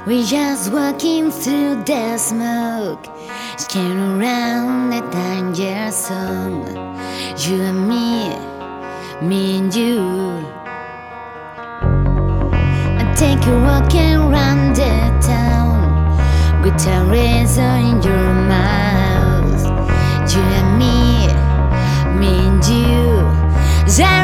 We just walking through the smoke, scaring around the danger zone. You and me and you. I take a walk around the town with a razor in your mouth. You and me and you.